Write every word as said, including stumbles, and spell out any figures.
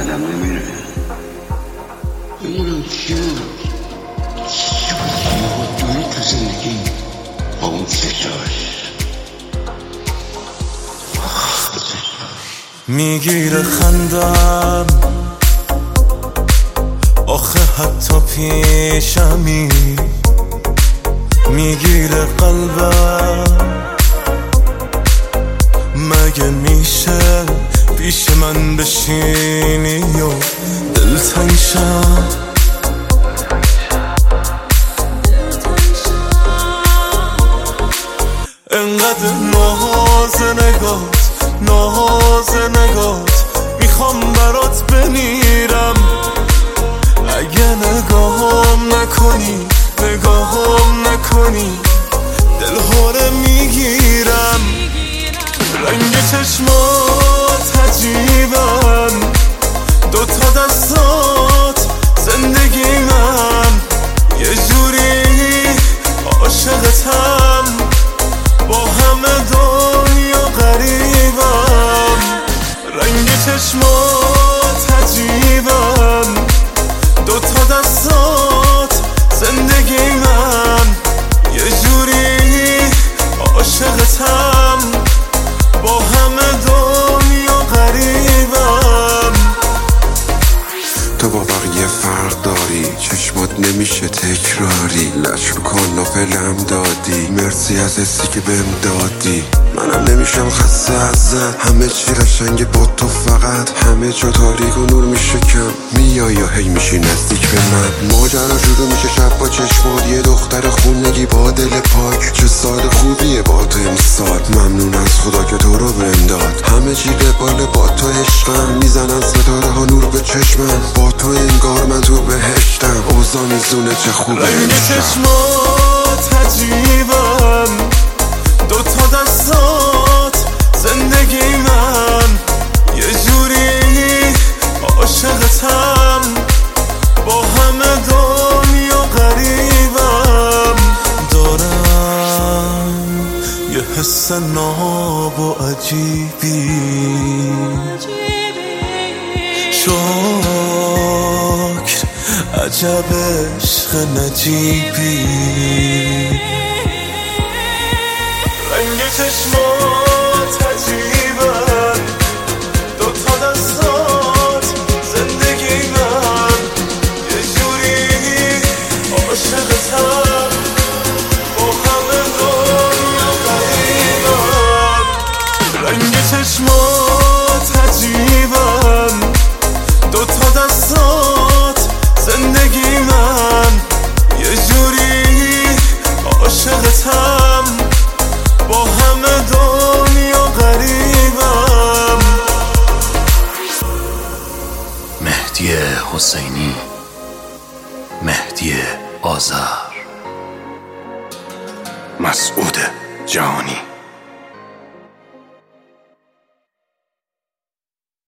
آدم نمیره. بمونم چی بود چی بود دوری تو زندگی با اون چشاش میگیره خندم آخه حتی پیشمی، میگیره قلبم مگه میشه پیش من بشینی و دلتنگ شم. انقدر ناز نگات ناز نگات میخوام برات بمیرم. اگه نگاهم نکنی نگاهم نکنی دلهوره میگیرم. رنگ چشمات عجیبن، دوتا دستات زندگی من، یه جوری عاشقتم با همه دنیا غریبم. رنگ چشمات عجیبن، دوتا دستات زندگی من، یه جوری عاشقتم با همه دنیا غریبم. تو با بقیه فرق داری، چشمات نمیشه تکراری، لش رو کلافلم دادی، مرسی از حسی که بهم دادی. منم نمیشم خسته ازت، همه چی قشنگه با تو، فقط همه جا تاریک و نور میشه کم. میای یا هی میشی نزدیک به من، ماجرا شروع میشه شب با چشمات، یه دختر خونگی با دل پاک. چه سال خوبیه با تو امسال، ممنون از خدا که تو رو بهم داد. همه چی قبال با تو عشقم، میزنن ستاره ها نور به چشمم، با تو انگار من تو بهشتم. اوضاع میزونه چه خوبه رنگ چشمات عجیبن، دوتا دستات زندگی من، یه جوری عاشقتم با همه دنیا غریبم. دارم یه حس ناب و عجیبی، شکر عجب عشق نجیبی. رنگ چشمات عجیبن، دوتا دستات زندگی من، یه جوری عاشقتم با همه دنیا غریبم. رنگ چشمات عجیبن، دوتا دستات زندگی من، یه جوری عاشقتم با همه دنیا غریبم. مهدی حسینی، مهدی آذر، مسعود جهانی.